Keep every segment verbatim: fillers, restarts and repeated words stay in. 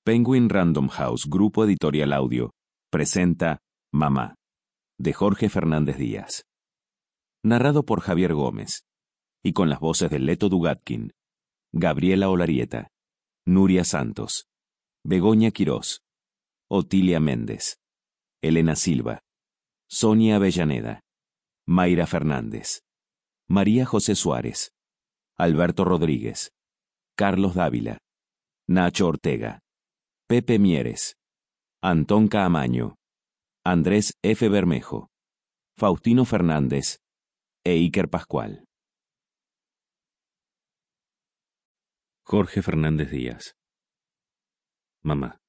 Penguin Random House, Grupo Editorial Audio, presenta Mamá, de Jorge Fernández Díaz. Narrado por Javier Gómez, y con las voces de Leto Dugatkin, Gabriela Olarieta, Nuria Santos, Begoña Quirós, Otilia Méndez, Elena Silva, Sonia Avellaneda, Mayra Fernández, María José Suárez, Alberto Rodríguez, Carlos Dávila, Nacho Ortega, Pepe Mieres, Antón Caamaño, Andrés F. Bermejo, Faustino Fernández e Iker Pascual. Jorge Fernández Díaz. Mamá.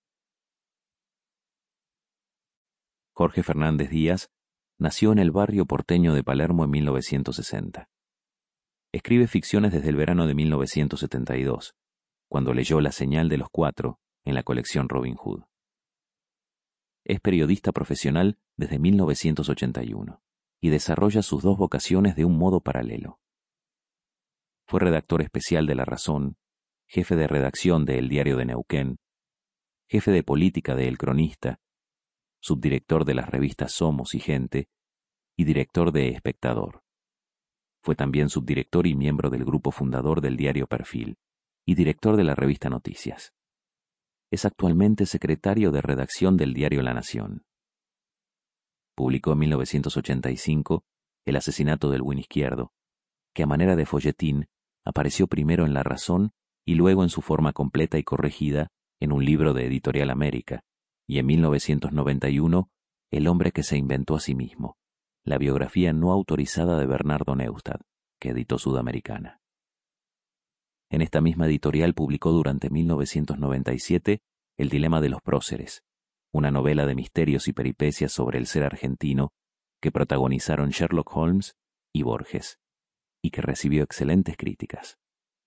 Jorge Fernández Díaz nació en el barrio porteño de Palermo en mil novecientos sesenta. Escribe ficciones desde el verano de mil novecientos setenta y dos, cuando leyó La señal de los cuatro en la colección Robin Hood. Es periodista profesional desde mil novecientos ochenta y uno y desarrolla sus dos vocaciones de un modo paralelo. Fue redactor especial de La Razón, jefe de redacción de El Diario de Neuquén, jefe de política de El Cronista, subdirector de las revistas Somos y Gente y director de Espectador. Fue también subdirector y miembro del grupo fundador del diario Perfil y director de la revista Noticias. Es actualmente secretario de redacción del diario La Nación. Publicó en mil novecientos ochenta y cinco El asesinato del Buen Izquierdo, que a manera de folletín apareció primero en La Razón y luego en su forma completa y corregida en un libro de Editorial América, y en mil novecientos noventa y uno El hombre que se inventó a sí mismo, la biografía no autorizada de Bernardo Neustadt, que editó Sudamericana. En esta misma editorial publicó durante mil novecientos noventa y siete El dilema de los próceres, una novela de misterios y peripecias sobre el ser argentino que protagonizaron Sherlock Holmes y Borges, y que recibió excelentes críticas.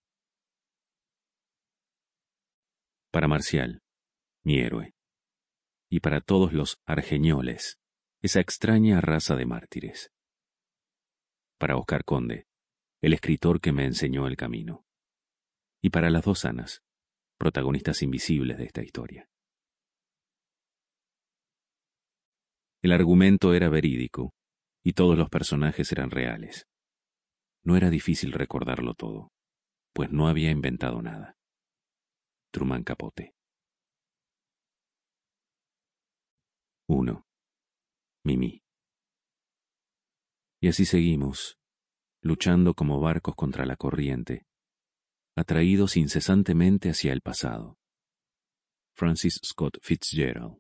Para Marcial, mi héroe, y para todos los argeñoles, esa extraña raza de mártires. Para Oscar Conde, el escritor que me enseñó el camino. Y para las dos Anas, protagonistas invisibles de esta historia. El argumento era verídico, y todos los personajes eran reales. No era difícil recordarlo todo, pues no había inventado nada. Truman Capote. uno. Mimi. Y así seguimos, luchando como barcos contra la corriente, atraídos incesantemente hacia el pasado. Francis Scott Fitzgerald.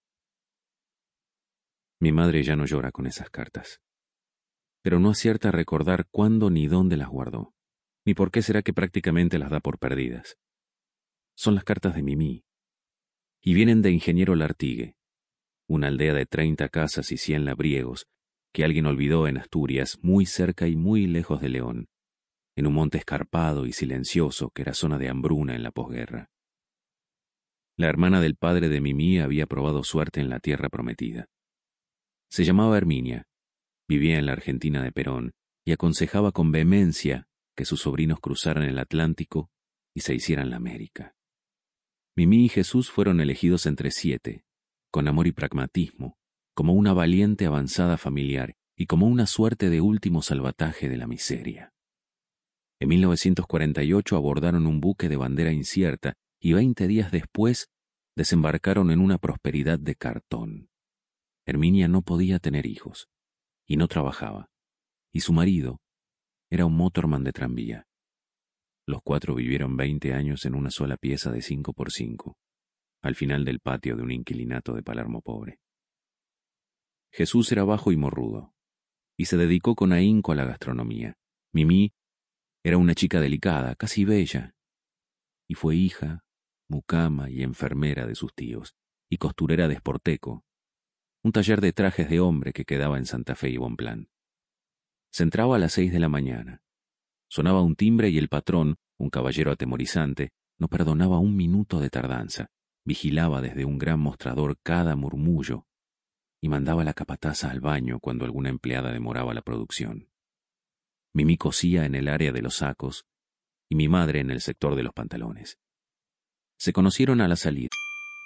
Mi madre ya no llora con esas cartas, pero no acierta a recordar cuándo ni dónde las guardó, ni por qué será que prácticamente las da por perdidas. Son las cartas de Mimi, y vienen de Ingeniero Lartigue, una aldea de treinta casas y cien labriegos que alguien olvidó en Asturias, muy cerca y muy lejos de León, en un monte escarpado y silencioso que era zona de hambruna en la posguerra. La hermana del padre de Mimi había probado suerte en la tierra prometida. Se llamaba Herminia, vivía en la Argentina de Perón y aconsejaba con vehemencia que sus sobrinos cruzaran el Atlántico y se hicieran la América. Mimi y Jesús fueron elegidos entre siete, con amor y pragmatismo, como una valiente avanzada familiar y como una suerte de último salvataje de la miseria. En mil novecientos cuarenta y ocho abordaron un buque de bandera incierta y veinte días después desembarcaron en una prosperidad de cartón. Herminia no podía tener hijos, y no trabajaba, y su marido era un motorman de tranvía. Los cuatro vivieron veinte años en una sola pieza de cinco por cinco, al final del patio de un inquilinato de Palermo pobre. Jesús era bajo y morrudo, y se dedicó con ahínco a la gastronomía. Mimi era una chica delicada, casi bella, y fue hija, mucama y enfermera de sus tíos, y costurera de Sporteco, un taller de trajes de hombre que quedaba en Santa Fe y Bonplan. Se entraba a las seis de la mañana. Sonaba un timbre y el patrón, un caballero atemorizante, no perdonaba un minuto de tardanza, vigilaba desde un gran mostrador cada murmullo y mandaba a la capataza al baño cuando alguna empleada demoraba la producción. Mimi cosía en el área de los sacos y mi madre en el sector de los pantalones. Se conocieron a la salida.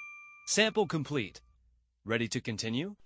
Sample complete. Ready to continue?